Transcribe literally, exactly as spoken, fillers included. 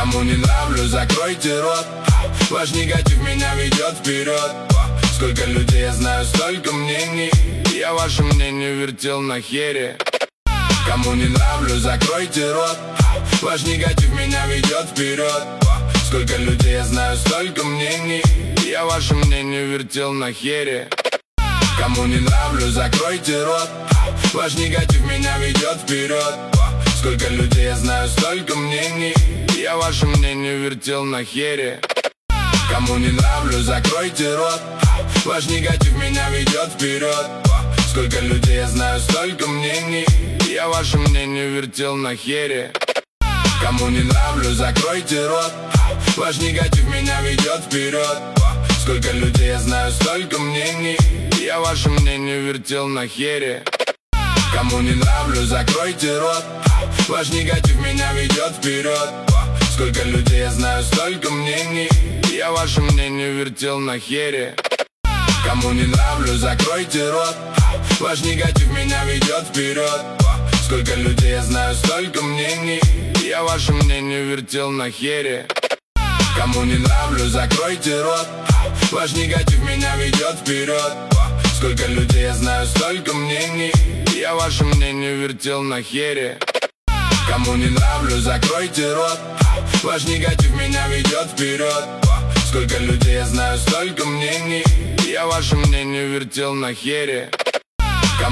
Кому не нравлюсь, закройте рот. Ваш негатив меня ведет вперед. Сколько людей я знаю, столько мнений. Я ваше мнение вертел на хере. Кому не нравлюсь, закройте рот. Ваш негатив меня ведет вперед. Сколько людей я знаю, столько мнений. Я ваше мнение вертел на хере. Кому не нравлюсь, закройте рот. Ваш негатив меня ведет вперед. Сколько людей я знаю, столько мнений. Я ваше мнение вертел на хере. Кому не нравлюсь, закройте рот. Ваш негатив меня ведет вперед. Сколько людей я знаю, столько мнений. Я ваше мнение вертел на хере. Кому не нравлюсь, закройте рот. Ваш негатив меня ведет вперед. Сколько людей я знаю, столько мнений. Я ваше мнение вертел на хере. Кому не нравлюсь, закройте рот. Ваш негатив меня ведет вперед. Сколько людей я знаю, столько мнений. Я ваше мнение вертел на хере. Кому не нравлюсь, закройте рот. Ваш негатив меня ведет вперед. Сколько людей я знаю, столько мнений. Я ваше мнение вертел на хере. Кому не нравлюсь, закройте рот. Ваш негатив меня ведет вперед. Сколько людей я знаю, столько мнений. Я ваше мнение вертел на хере. Кому не нравлюсь, закройте рот. Ваш негатив меня ведет вперед. Сколько людей я знаю, столько мнений. Я ваше мнение вертел на хере.